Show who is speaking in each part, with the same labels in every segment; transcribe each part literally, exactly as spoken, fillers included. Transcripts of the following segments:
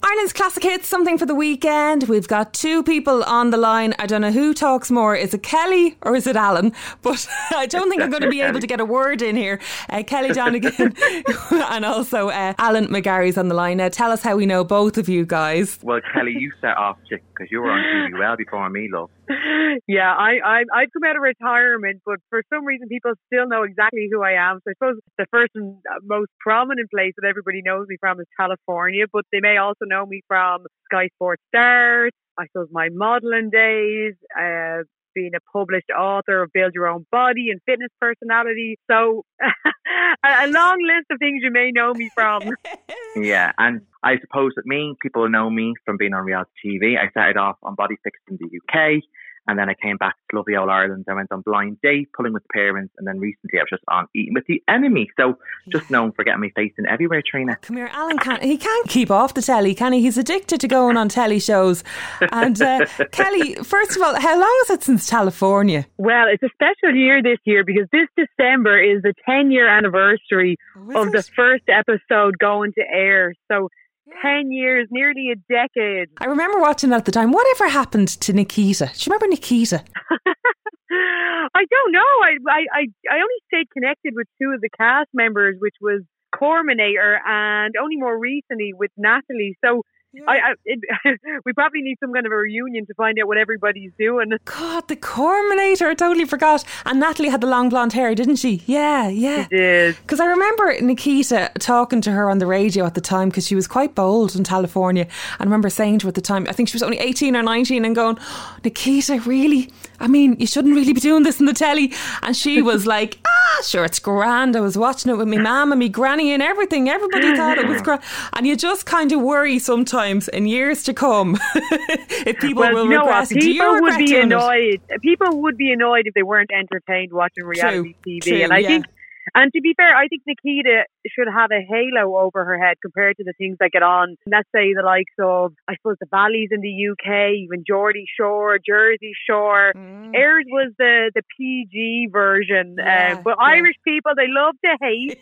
Speaker 1: Ireland's Classic Hits, something for the weekend. We've got two people on the line. I don't know who talks more. Is it Kelly or is it Alan? But I don't think I'm going to be able to get a word in here. Uh, Kelly Donegan and also uh, Alan McGarry's on the line. Now tell us how we know both of you guys.
Speaker 2: Well, Kelly, you set off chick because you were on T V well before me, love.
Speaker 3: Yeah, I, I, I've come out of retirement, but for some reason people still know exactly who I am. So I suppose the first and most prominent place that everybody knows me from is California, but they may also know me from Sky Sports Stars, I suppose my modelling days, uh, being a published author of Build Your Own Body and fitness personality. So a long list of things you may know me from.
Speaker 2: Yeah, and I suppose that me, people know me from being on reality T V. I started off on Body Fix in the U K, and then I came back to lovely old Ireland. I went on Blind Date, Pulling with Parents, and then recently I was just on Eating with the Enemy. So just known for getting me face in everywhere, Trina.
Speaker 1: Oh, come here, Alan can't, he can't keep off the telly, can he? He's addicted to going on telly shows. And uh, Kelly, first of all, how long is it since California?
Speaker 3: Well, it's a special year this year because this December is the ten-year anniversary oh, of it? the first episode going to air. So Ten years, nearly a decade.
Speaker 1: I remember watching that at the time. Whatever happened to Nikita? Do you remember Nikita?
Speaker 3: I don't know. I, I, I, I only stayed connected with two of the cast members, which was Corminator and only more recently with Natalie. So yeah. I, I it, we probably need some kind of a reunion to find out what everybody's doing.
Speaker 1: God, the Corminator, I totally forgot. And Natalie had the long blonde hair, didn't she? Yeah, yeah.
Speaker 3: She did.
Speaker 1: Because I remember Nikita talking to her on the radio at the time because she was quite bold in California. And I remember saying to her at the time, I think she was only eighteen or nineteen, and going, oh, Nikita, really? I mean, you shouldn't really be doing this in the telly. And she was like, ah, sure, it's grand. I was watching it with my mum and my granny and everything. Everybody thought it was grand. And you just kind of worry sometimes in years to come if people
Speaker 3: well,
Speaker 1: will
Speaker 3: you know
Speaker 1: regret
Speaker 3: what?
Speaker 1: it. Do
Speaker 3: People
Speaker 1: you
Speaker 3: would be annoyed.
Speaker 1: It?
Speaker 3: People would be annoyed if they weren't entertained watching reality
Speaker 1: True,
Speaker 3: T V.
Speaker 1: true,
Speaker 3: and I
Speaker 1: yeah.
Speaker 3: think And to be fair, I think Nikita should have a halo over her head compared to the things that get on. Let's say the likes of, I suppose, the Valleys in the U K, even Geordie Shore, Jersey Shore. Mm. Airs was the, the P G version. Yeah, uh, but yeah. Irish people, they love to hate.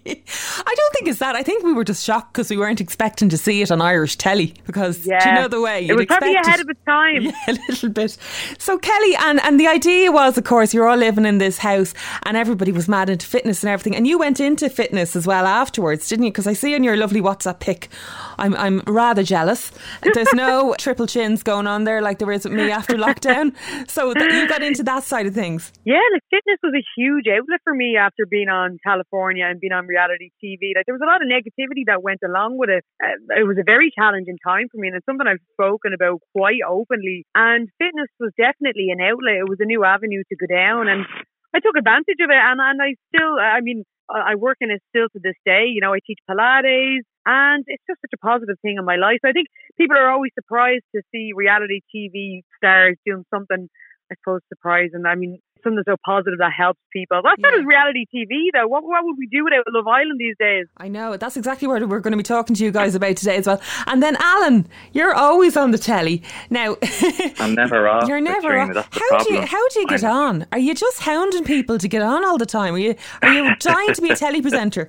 Speaker 1: I don't think it's that. I think we were just shocked because we weren't expecting to see it on Irish telly because, yeah. do you know the way?
Speaker 3: It was probably ahead it. of its time.
Speaker 1: Yeah, a little bit. So Kelly, and, and the idea was, of course, you're all living in this house and everybody was mad into fitness and everything, and you went into fitness as well afterwards, didn't you? Because I see on your lovely WhatsApp pic, I'm I'm rather jealous. There's no triple chins going on there like there is with me after lockdown. So th- you got into that side of things.
Speaker 3: Yeah, like fitness was a huge outlet for me after being on California and being on reality T V. Like there was a lot of negativity that went along with it. Uh, it was a very challenging time for me, and it's something I've spoken about quite openly. And fitness was definitely an outlet. It was a new avenue to go down, and I took advantage of it, and, and I still, I mean, I work in it still to this day. You know, I teach Pilates, and it's just such a positive thing in my life. I think people are always surprised to see reality T V stars doing something, I suppose, surprising. I mean, something so positive that helps people. That's yeah. not reality T V, though. What, what would we do without Love Island these days?
Speaker 1: I know. That's exactly what we're going to be talking to you guys about today as well. And then, Alan, you're always on the telly. Now,
Speaker 2: I'm never off.
Speaker 1: You're never off. How do you, how do you get on? Are you just hounding people to get on all the time? Are you, are you dying to be a telly presenter?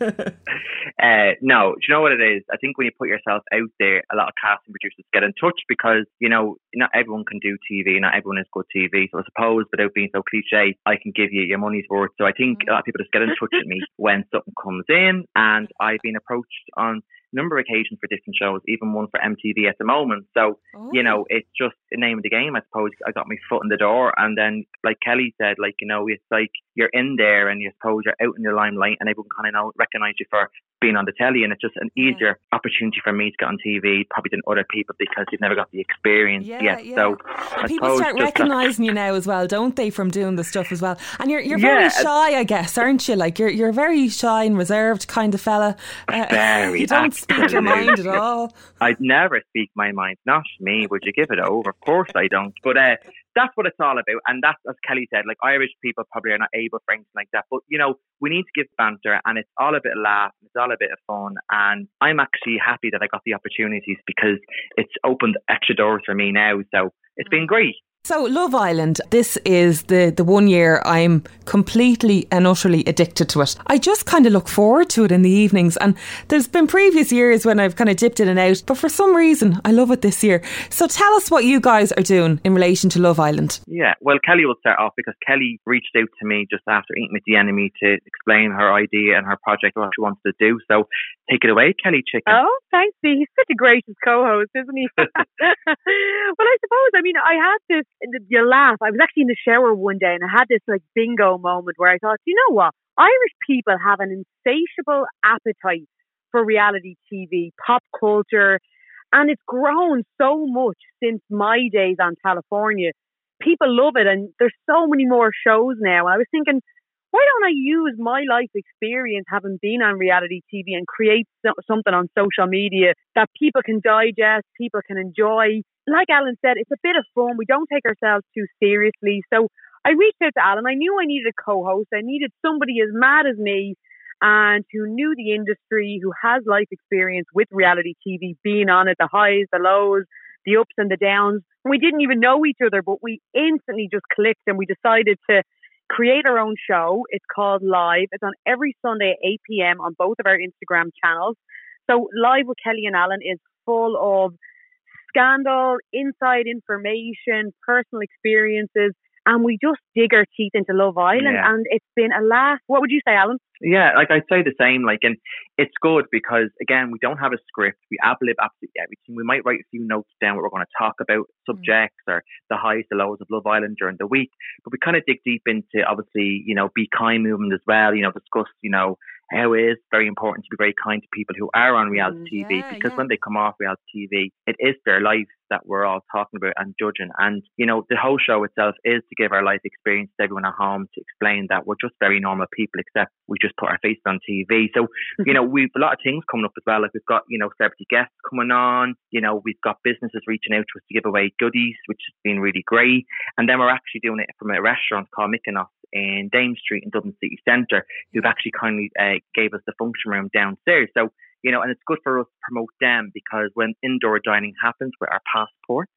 Speaker 2: uh, no. Do you know what it is? I think when you put yourself out there, a lot of casting producers get in touch because, you know, not everyone can do T V. Not everyone is good T V. So I suppose, without being so cliche, I can give you your money's worth. So I think a lot of people just get in touch with me when something comes in, and I've been approached on a number of occasions for different shows, even one for M T V at the moment. So, oh. you know, it's just the name of the game, I suppose. I got my foot in the door, and then, like Kelly said, like, you know, it's like you're in there and you suppose you're out in the limelight and everyone kind of recognise you for being on the telly, and it's just an easier yeah. opportunity for me to get on T V probably than other people because you've never got the experience
Speaker 1: yeah,
Speaker 2: yet.
Speaker 1: Yeah.
Speaker 2: So
Speaker 1: and people start recognising you now as well, don't they, from doing the stuff as well? And you're you're very yeah. shy, I guess, aren't you? Like you're you're a very shy and reserved kind of fella. Uh,
Speaker 2: very.
Speaker 1: You don't speak your mind at all.
Speaker 2: I'd never speak my mind. Not me. Would you give it over? Of course I don't. But uh, that's what it's all about. And that's, as Kelly said, like Irish people probably are not able for anything like that. But, you know, we need to give banter, and it's all a bit of laugh, it's all a bit of fun. And I'm actually happy that I got the opportunities because it's opened extra doors for me now. So it's been great.
Speaker 1: So Love Island, this is the, the one year I'm completely and utterly addicted to it. I just kind of look forward to it in the evenings, and there's been previous years when I've kind of dipped in and out, but for some reason I love it this year. So tell us what you guys are doing in relation to Love Island.
Speaker 2: Yeah, well, Kelly will start off because Kelly reached out to me just after Eating with the Enemy to explain her idea and her project, what she wants to do. So take it away, Kelly Chicken.
Speaker 3: Oh, thanks, Steve. He's such a gracious co-host, isn't he? Well, I suppose, I mean, I had this, you laugh, I was actually in the shower one day and I had this like bingo moment where I thought, you know what? Irish people have an insatiable appetite for reality T V, pop culture, and it's grown so much since my days on California. People love it, and there's so many more shows now. I was thinking, why don't I use my life experience having been on reality T V and create so- something on social media that people can digest, people can enjoy. Like Alan said, it's a bit of fun. We don't take ourselves too seriously. So I reached out to Alan. I knew I needed a co-host. I needed somebody as mad as me and who knew the industry, who has life experience with reality T V, being on it, the highs, the lows, the ups and the downs. We didn't even know each other, but we instantly just clicked and we decided to create our own show. It's called Live. It's on every Sunday at eight p.m. on both of our Instagram channels. So Live with Kelly and Alan is full of scandal, inside information, personal experiences, and we just dig our teeth into Love Island.
Speaker 2: Yeah.
Speaker 3: And it's been a laugh. What would you say, Alan?
Speaker 2: Yeah, like I'd say the same. Like, and it's good because again, we don't have a script. We ad-lib absolutely everything. We might write a few notes down what we're going to talk about, subjects mm. or the highs, the lows of Love Island during the week. But we kind of dig deep into, obviously, you know, Be Kind movement as well. You know, discuss, you know, how it is very important to be very kind to people who are on reality
Speaker 1: mm,
Speaker 2: T V
Speaker 1: yeah,
Speaker 2: because
Speaker 1: yeah.
Speaker 2: when they come off reality T V, it is their life that we're all talking about and judging. And, you know, the whole show itself is to give our life experience to everyone at home, to explain that we're just very normal people, except we just put our face on T V. So, you know, we've a lot of things coming up as well. Like we've got, you know, celebrity guests coming on, you know, we've got businesses reaching out to us to give away goodies, which has been really great. And then we're actually doing it from a restaurant called Mykonos in Dame Street in Dublin City Centre, who've actually kindly uh, gave us the function room downstairs. So, you know, and it's good for us to promote them because when indoor dining happens with our passports,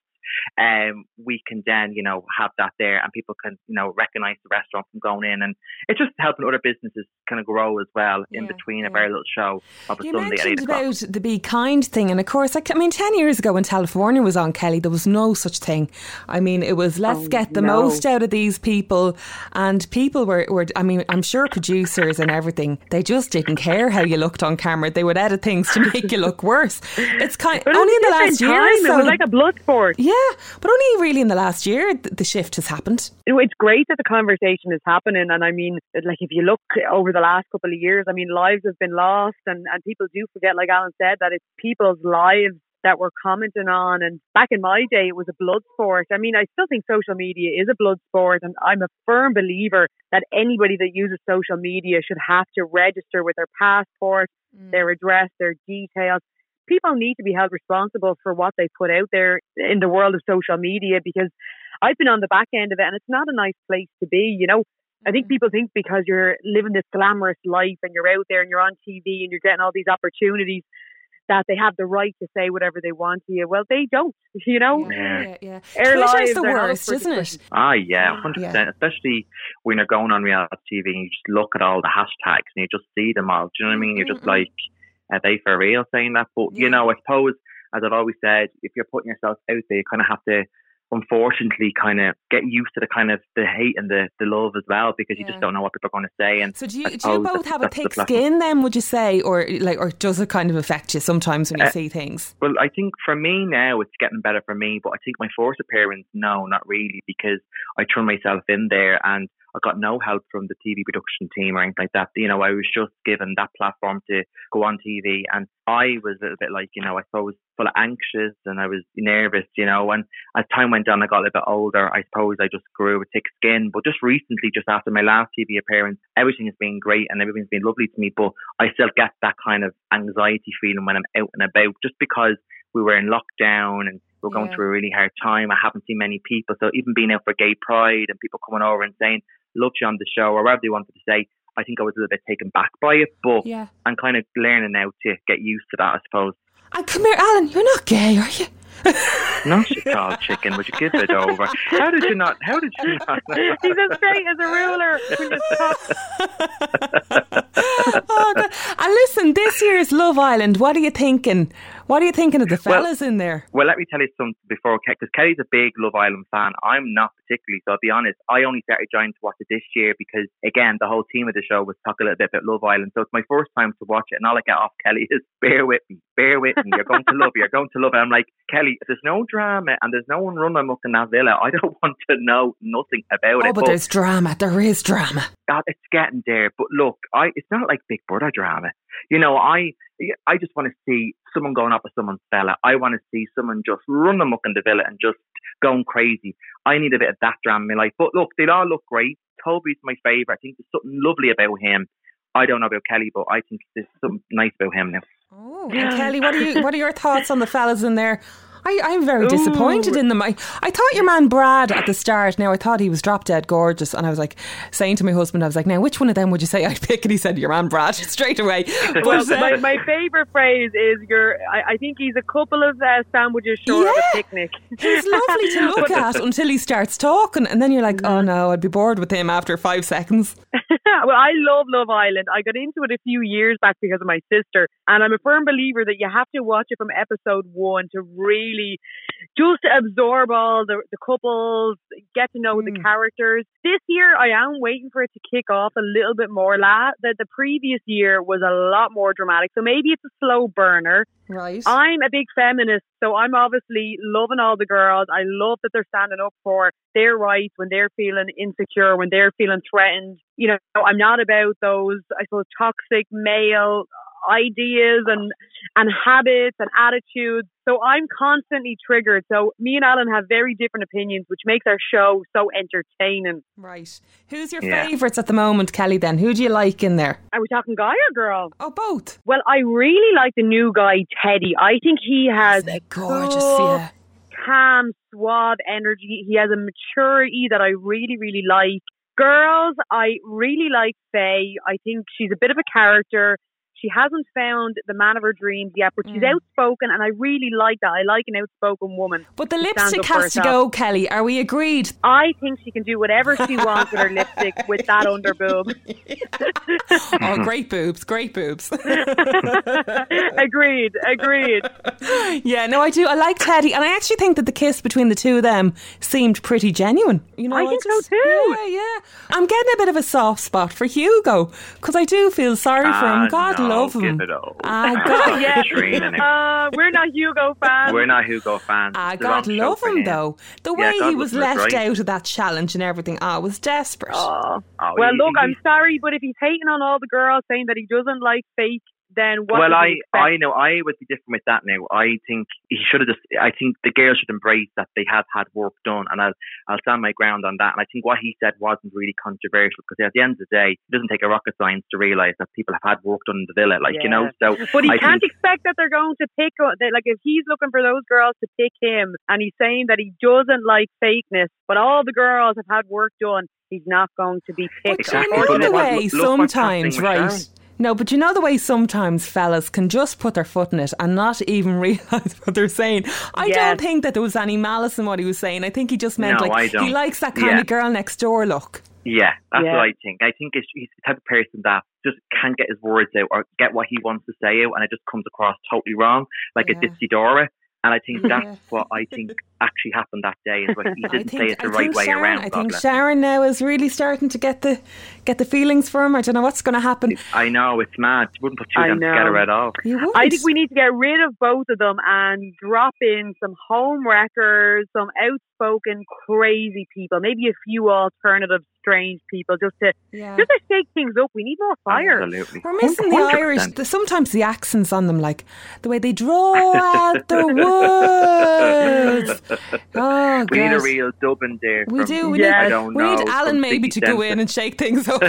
Speaker 2: um, we can then, you know, have that there and people can, you know, recognise the restaurant from going in. And it's just helping other businesses kind of grow as well in
Speaker 1: yeah,
Speaker 2: between
Speaker 1: yeah.
Speaker 2: a very little show of a
Speaker 1: you
Speaker 2: Sunday at eight
Speaker 1: o'clock. You
Speaker 2: o'clock.
Speaker 1: mentioned about the Be Kind thing, and of course, like, I mean, ten years ago when California was on, Kelly, there was no such thing. I mean, it was let's
Speaker 3: oh,
Speaker 1: get the
Speaker 3: no.
Speaker 1: most out of these people, and people were, were, I mean, I'm sure producers and everything, they just didn't care how you looked on camera. They would edit things to make you look worse. It's kind
Speaker 3: but
Speaker 1: only in the last
Speaker 3: time.
Speaker 1: year. So,
Speaker 3: it was like a blood sport.
Speaker 1: Yeah, but only really in the last year th- the shift has happened.
Speaker 3: It's great that the conversation is happening, and I mean, like if you look over the last couple of years, I mean, lives have been lost, and, and people do forget, like Alan said, that it's people's lives that we're commenting on. And back in my day, it was a blood sport. I mean, I still think social media is a blood sport, and I'm a firm believer that anybody that uses social media should have to register with their passport, mm. their address, their details. People need to be held responsible for what they put out there in the world of social media, because I've been on the back end of it and it's not a nice place to be. You know, I think people think because you're living this glamorous life and you're out there and you're on T V and you're getting all these opportunities that they have the right to say whatever they want to you. Well, they don't, you know.
Speaker 1: Yeah, yeah, yeah.
Speaker 3: Our
Speaker 1: Twitter's
Speaker 3: lives
Speaker 1: the
Speaker 3: are
Speaker 1: worst, isn't it?
Speaker 2: Ah, yeah, one hundred percent.
Speaker 1: Yeah.
Speaker 2: Especially when you're going on reality T V and you just look at all the hashtags and you just see them all. Do you know what I mean? You're just like, are they for real saying that? But,
Speaker 1: Yeah.
Speaker 2: you know, I suppose, as I've always said, if you're putting yourself out there, you kind of have to, unfortunately, kind of get used to the kind of the hate and the, the love as well, because you
Speaker 1: Yeah.
Speaker 2: just don't know what people are going to say. And
Speaker 1: So do you,
Speaker 2: I
Speaker 1: do you
Speaker 2: suppose
Speaker 1: both
Speaker 2: that's-
Speaker 1: have a
Speaker 2: that's the
Speaker 1: thick
Speaker 2: platform.
Speaker 1: skin then, would you say, or like, or does it kind of affect you sometimes when you
Speaker 2: Uh,
Speaker 1: see things?
Speaker 2: Well, I think for me now, it's getting better for me. But I think my first appearance, no, not really, because I threw myself in there and I got no help from the T V production team or anything like that. You know, I was just given that platform to go on T V, and I was a little bit like, you know, I suppose full of anxious and I was nervous, you know. And as time went on, I got a little bit older. I suppose I just grew a thick skin. But just recently, just after my last T V appearance, everything has been great and everything's been lovely to me. But I still get that kind of anxiety feeling when I'm out and about, just because we were in lockdown and we're going
Speaker 1: Yeah.
Speaker 2: through a really hard time. I haven't seen many people. So even being out for Gay Pride and people coming over and saying, loved you on the show, or whatever they wanted to say, I think I was a little bit taken back by it. But
Speaker 1: Yeah.
Speaker 2: I'm kind of learning now to get used to that, I suppose.
Speaker 1: And come here, Alan, you're not gay, are you?
Speaker 2: Not your called chicken, would you give it over? How did you not? How did you not?
Speaker 3: He's as straight as a ruler. We just talk.
Speaker 1: Oh, God. And listen, this year's Love Island, what are you thinking? What are you thinking of the fellas
Speaker 2: well,
Speaker 1: in there?
Speaker 2: Well, let me tell you something before, because Kelly's a big Love Island fan. I'm not particularly, so I'll be honest. I only started joining to watch it this year because, again, the whole team of the show was talking a little bit about Love Island. So it's my first time to watch it, and all I get off Kelly is, bear with me, bear with me. You're going to love it, you're going to love it. I'm like, Kelly, if there's no drama and there's no one running amok in that villa, I don't want to know nothing about
Speaker 1: oh,
Speaker 2: it.
Speaker 1: Oh, but there's drama. There is drama.
Speaker 2: God, it's getting there. But look, I it's not like Big Brother drama. You know, I I just want to see someone going up with someone's fella. I want to see someone just run amok in the villa and just going crazy. I need a bit of that drama in my life. But look, they all look great. Toby's my favourite. I think there's something lovely about him. I don't know about Kelly, but I think there's something nice about him now.
Speaker 1: Oh, and Kelly, what are you? What are your thoughts on the fellas in there? I, I'm very disappointed Ooh. in them. I, I thought your man Brad at the start, now I thought he was drop dead gorgeous, and I was like saying to my husband, I was like, now which one of them would you say I'd pick? And he said, your man Brad, straight away. But,
Speaker 3: well,
Speaker 1: uh,
Speaker 3: my, my favourite phrase is, your. I, I think he's a couple of uh, sandwiches short
Speaker 1: yeah,
Speaker 3: of a picnic.
Speaker 1: He's lovely to look at until he starts talking, and then you're like, oh no, I'd be bored with him after five seconds.
Speaker 3: Well, I love Love Island. I got into it a few years back because of my sister, and I'm a firm believer that you have to watch it from episode one to really just absorb all the, the couples, get to know mm. the characters. This year, I am waiting for it to kick off a little bit more. La, the, the previous year was a lot more dramatic, so maybe it's a slow burner.
Speaker 1: Right.
Speaker 3: I'm a big feminist, so I'm obviously loving all the girls. I love that they're standing up for their rights when they're feeling insecure, when they're feeling threatened. You know, I'm not about those, I suppose, toxic male ideas and and habits and attitudes. So I'm constantly triggered. So me and Alan have very different opinions, which makes our show so entertaining.
Speaker 1: Right. Who's your
Speaker 2: yeah.
Speaker 1: favourites at the moment, Kelly, then? Who do you like in there?
Speaker 3: Are we talking guy or girl?
Speaker 1: Oh, both.
Speaker 3: Well, I really like the new guy, Teddy. I think he has a
Speaker 1: gorgeous,
Speaker 3: cool,
Speaker 1: yeah.
Speaker 3: calm, suave energy. He has a maturity that I really, really like. Girls, I really like Faye. I think she's a bit of a character. She hasn't found the man of her dreams yet, but she's mm. outspoken, and I really like that. I like an outspoken woman.
Speaker 1: But the lipstick has to go, Kelly. Are we agreed?
Speaker 3: I think she can do whatever she wants with her lipstick with that under boob.
Speaker 1: Oh, great boobs, great boobs.
Speaker 3: Agreed, agreed.
Speaker 1: Yeah, no, I do. I like Teddy, and I actually think that the kiss between the two of them seemed pretty genuine. You know,
Speaker 3: I think
Speaker 1: just,
Speaker 3: so too.
Speaker 1: Yeah, yeah. I'm getting a bit of a soft spot for Hugo because I do feel sorry for
Speaker 2: uh,
Speaker 1: him. God
Speaker 2: no.
Speaker 1: love him.
Speaker 2: Give it all.
Speaker 1: Ah, God.
Speaker 3: Yeah. Uh, we're not Hugo fans.
Speaker 2: We're not Hugo fans.
Speaker 1: Ah, God love him, him though. The way yeah, he was left right. out of that challenge and everything, I ah, was desperate.
Speaker 3: Oh. Oh, well, he, look, he, I'm sorry, but if he's hating on all the girls saying that he doesn't like fake, then what?
Speaker 2: Well, I, I know I would be different with that now. I think he should have just. I think the girls should embrace that they have had work done, and I'll I'll stand my ground on that. And I think what he said wasn't really controversial because at the end of the day, it doesn't take a rocket science to realise that people have had work done in the villa, like yeah. you know. So,
Speaker 3: but he
Speaker 2: I
Speaker 3: can't
Speaker 2: think,
Speaker 3: expect that they're going to pick. Like if he's looking for those girls to pick him, and he's saying that he doesn't like fakeness, but all the girls have had work done, he's not going to be picked.
Speaker 1: Exactly. You know the way look, look sometimes, right? Sharon. No, but you know the way sometimes fellas can just put their foot in it and not even realise what they're saying. I yes. don't think that there was any malice in what he was saying. I think he just meant
Speaker 2: no,
Speaker 1: like he likes that kind
Speaker 2: yeah.
Speaker 1: of girl next door look.
Speaker 2: Yeah, that's
Speaker 3: yeah.
Speaker 2: what I think. I think he's the type of person that just can't get his words out or get what he wants to say out, and it just comes across totally wrong, like yeah. a Dipsy Dora. And I think that's yeah. what I think actually happened that day. Is when he didn't think, say it the I right way
Speaker 1: Sharon,
Speaker 2: around.
Speaker 1: I think Sharon now is really starting to get the get the feelings for him. I don't know what's going to happen.
Speaker 2: I know, it's mad. You wouldn't put two of them together at all.
Speaker 3: I think we need to get rid of both of them and drop in some home wreckers, some outspoken, crazy people, maybe a few alternative, strange people, just to yeah. just to shake things up. We need more fire.
Speaker 2: Absolutely.
Speaker 1: We're missing one hundred percent. The Irish. The, sometimes the accents on them, like the way they draw out the words. Oh,
Speaker 2: we
Speaker 1: God.
Speaker 2: need a real dubbing there.
Speaker 1: We do. We
Speaker 3: yes.
Speaker 1: need,
Speaker 2: I don't
Speaker 1: we
Speaker 2: know,
Speaker 1: need Alan maybe to go in and shake things up.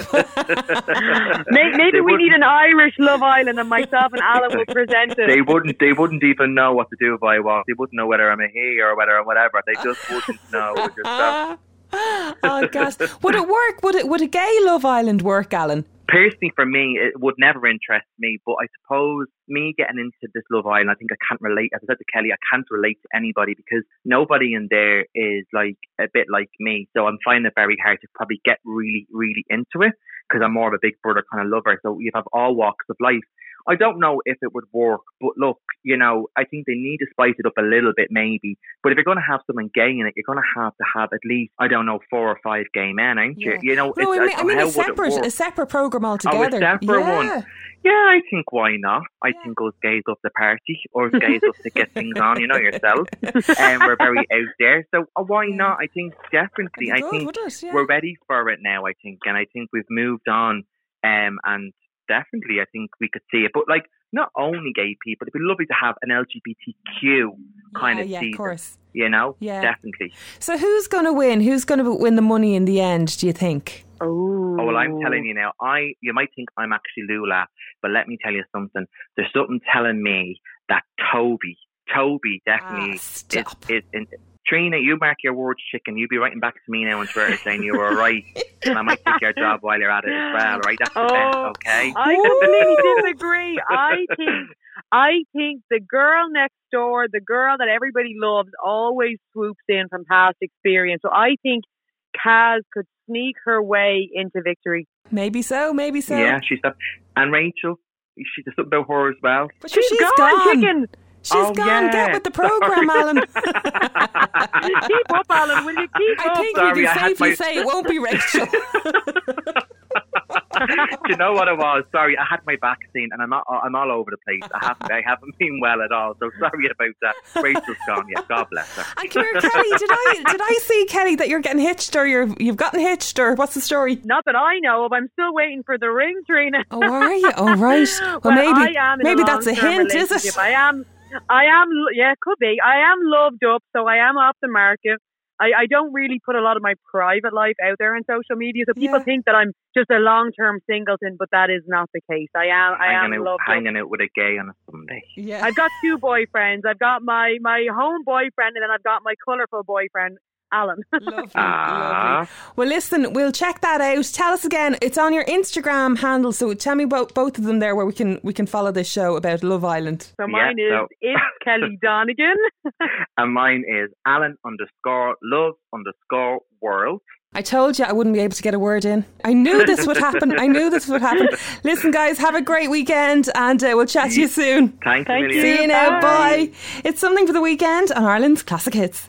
Speaker 3: maybe maybe we need an Irish Love Island, and myself and Alan will present it.
Speaker 2: They wouldn't. They wouldn't even know what to do if I was. They wouldn't know whether I'm a he or whether I'm whatever. They just wouldn't know. Just, uh,
Speaker 1: oh, gosh. Would it work? Would it? Would a gay Love Island work, Alan?
Speaker 2: personally, for me, it would never interest me. But I suppose me getting into this Love Island, I think I can't relate. As I said to Kelly, I can't relate to anybody because nobody in there is like a bit like me. So I'm finding it very hard to probably get really, really into it because I'm more of a Big Brother kind of lover. So you have all walks of life. I don't know if it would work, but look, you know, I think they need to spice it up a little bit maybe. But if you're going to have someone gay in it, you're going to have to have at least, I don't know, four or five gay men, ain't you?
Speaker 1: Yeah.
Speaker 2: You know,
Speaker 1: no,
Speaker 2: it's,
Speaker 1: I mean, I mean
Speaker 2: how
Speaker 1: a separate, a separate program altogether.
Speaker 2: Oh, a separate
Speaker 1: yeah.
Speaker 2: one. Yeah, I think why not? I yeah. think us gays up the party, or us gays up to get things on, you know yourself. And um, we're very out there. So uh, why not? I think definitely. I
Speaker 1: good,
Speaker 2: think
Speaker 1: it, yeah.
Speaker 2: we're ready for it now, I think. And I think we've moved on. Um, and definitely, I think we could see it. But like, not only gay people, it'd be lovely to have an L G B T Q kind
Speaker 1: yeah,
Speaker 2: of
Speaker 1: yeah,
Speaker 2: season.
Speaker 1: Of course.
Speaker 2: You know?
Speaker 1: Yeah.
Speaker 2: Definitely.
Speaker 1: So who's going to win? Who's going to win the money in the end, do you think?
Speaker 3: Oh.
Speaker 2: oh, well, I'm telling you now, I you might think I'm actually Lula, but let me tell you something. There's something telling me that Toby, Toby definitely
Speaker 1: ah, stop.
Speaker 2: is, is, is Trina, you mark your words, chicken. You be writing back to me now on Twitter saying you were right, and I might take your job while you're at it as well, right? That's the
Speaker 3: oh,
Speaker 2: best, okay?
Speaker 3: I completely disagree. I think, I think the girl next door, the girl that everybody loves, always swoops in from past experience. So I think Kaz could sneak her way into victory.
Speaker 1: Maybe so, maybe so.
Speaker 2: Yeah, she's up. And Rachel, she's something about her as well.
Speaker 1: But
Speaker 3: she's,
Speaker 1: she's
Speaker 3: gone,
Speaker 1: gone.
Speaker 3: chicken.
Speaker 1: She's
Speaker 2: oh,
Speaker 1: gone.
Speaker 2: Yeah.
Speaker 1: Get with the programme, Alan.
Speaker 3: Keep up, Alan. Will you keep
Speaker 1: I
Speaker 3: up?
Speaker 1: think
Speaker 2: Sorry,
Speaker 1: we
Speaker 2: I
Speaker 1: can
Speaker 2: had
Speaker 1: safely
Speaker 2: my...
Speaker 1: say it won't be Rachel.
Speaker 2: Do you know what it was? Sorry, I had my vaccine and I'm all, I'm all over the place. I haven't I haven't been well at all. So sorry about that. Rachel's gone. Yeah, God bless her.
Speaker 1: And come here, Kelly. Did I did I see, Kelly, that you're getting hitched or you're you've gotten hitched or what's the story?
Speaker 3: Not that I know of. I'm still waiting for the ring, Trina.
Speaker 1: Oh, are you? Oh, right. Well,
Speaker 3: well
Speaker 1: maybe
Speaker 3: I am in
Speaker 1: maybe
Speaker 3: a
Speaker 1: that's a hint, is it?
Speaker 3: I am. I am. Yeah, could be. I am loved up, so I am off the market. I, I don't really put a lot of my private life out there on social media, so people
Speaker 1: yeah. think
Speaker 3: think that I'm just a long-term singleton, but that is not the case. I am. I
Speaker 2: hanging
Speaker 3: am
Speaker 2: out,
Speaker 3: loved
Speaker 2: hanging
Speaker 3: up.
Speaker 2: out with a gay on a Sunday.
Speaker 1: Yeah.
Speaker 3: I've got two boyfriends. I've got my my home boyfriend, and then I've got my colourful boyfriend, Alan.
Speaker 1: Lovely, lovely. Well, listen, we'll check that out. Tell us again. It's on your Instagram handle, so tell me about both of them there, where we can we can follow this show about Love Island.
Speaker 3: So mine
Speaker 2: yeah,
Speaker 3: is
Speaker 2: so.
Speaker 3: It's Kelly Donegan,
Speaker 2: and mine is Alan underscore Love underscore World.
Speaker 1: I told you I wouldn't be able to get a word in. I knew this would happen. I knew this would happen. Listen, guys, have a great weekend, and uh, we'll chat to you soon.
Speaker 2: Thanks
Speaker 3: Thank
Speaker 2: a
Speaker 3: you.
Speaker 2: million.
Speaker 1: See you now.
Speaker 3: Bye.
Speaker 1: Bye. It's Something for the Weekend on Ireland's Classic Hits.